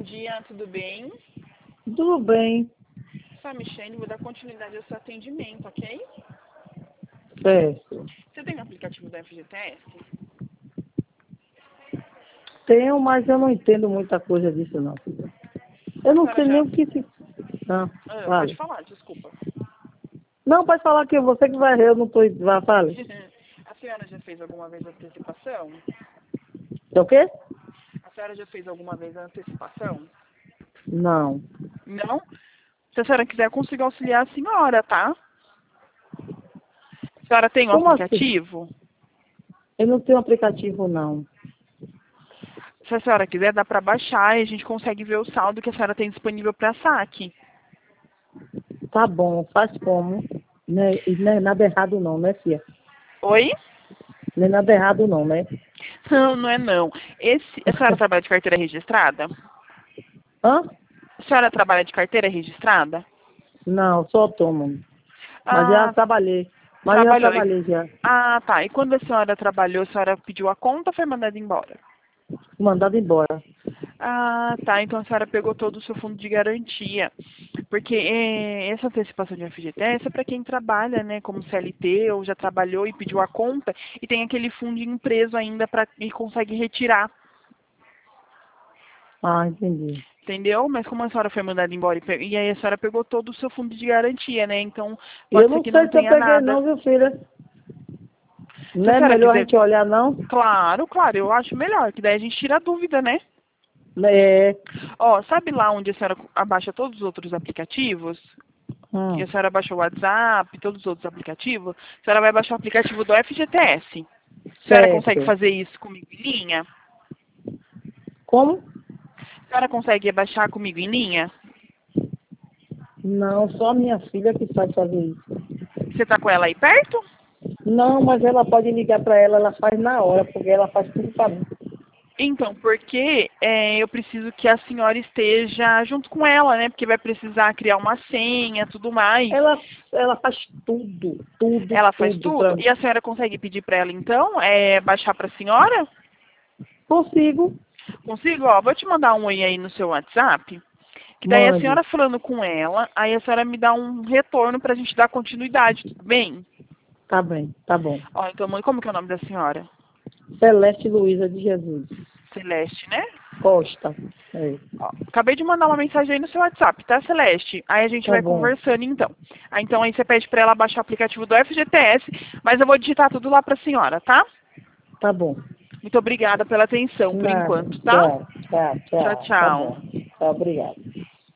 dia, tudo bem? Tudo bem, Sou a Michelle, vou dar continuidade ao seu atendimento, ok? certo. Você tem o aplicativo do FGTS? Tenho, mas eu não entendo muita coisa disso não, filha. Eu A não senhora sei nem já... o que se... Ah, pode vale. falar, desculpa. Não, pode falar que você que vai, eu não tô... Vai, fale. A senhora já fez alguma vez a antecipação? É o quê? A senhora já fez alguma vez a antecipação? Não. Não? Se a senhora quiser, eu consigo auxiliar a senhora, tá? A senhora tem um Como assim? aplicativo? Eu não tenho aplicativo, não. Se a senhora quiser, dá para baixar e a gente consegue ver o saldo que a senhora tem disponível para saque. Tá bom, faz como? Né? E não é nada errado não, né, filha? Oi? Não é nada errado não, né? Não, não é não. A senhora trabalha de carteira registrada? Hã? A senhora trabalha de carteira registrada? Não, sou autônomo. Mas já Ah, trabalhei. Mas já trabalhou. trabalhei já. Ah, tá. E quando a senhora trabalhou, a senhora pediu a conta ou foi mandada embora? Mandado embora. Ah, tá. Então a senhora pegou todo o seu fundo de garantia. Porque essa antecipação de FGTS é para quem trabalha, né, como CLT ou já trabalhou e pediu a conta e tem aquele fundinho preso ainda e consegue retirar. Ah, entendi. Entendeu? Mas como a senhora foi mandada embora e aí a senhora pegou todo o seu fundo de garantia, né? Então Eu pode ser não que não sei se eu tenha peguei nada. não, viu, filha? Se Não a é senhora melhor a quiser. gente olhar, não? Claro, claro, eu acho melhor, que daí a gente tira a dúvida, né? É. Ó, sabe lá onde a senhora abaixa todos os outros aplicativos? Que a Hum, senhora baixou o WhatsApp, todos os outros aplicativos, a senhora vai baixar o aplicativo do FGTS. A senhora consegue certo. fazer isso comigo em linha? Como? A senhora consegue baixar comigo em linha? Não, só minha filha que sabe fazer isso. Você tá com ela aí perto? Não, mas ela pode ligar para ela, ela faz na hora, porque ela faz tudo para mim. Então, porque eu preciso que a senhora esteja junto com ela, né? Porque vai precisar criar uma senha, tudo mais. Ela faz tudo, tudo, Ela faz tudo para tudo? mim. E a senhora consegue pedir para ela, então, baixar para a senhora? Consigo, Consigo? Ó, vou te mandar um oi aí no seu WhatsApp. Que daí a mande. senhora falando com ela, aí a senhora me dá um retorno para a gente dar continuidade, tudo bem? Tá bem, tá bom. Ó, então, mãe, como que é o nome da senhora? Celeste Luiza de Jesus. Celeste, né? Costa. É, Ó, acabei de mandar uma mensagem aí no seu WhatsApp, tá, Celeste? Aí a gente tá vai bom, conversando, então. Então aí você pede para ela baixar o aplicativo do FGTS, mas eu vou digitar tudo lá para a senhora, tá? tá bom. Muito obrigada pela atenção, por Nada. enquanto, tá? Tchau, tchau, Tchau, tchau. Tá tchau. bom. Tá, obrigado.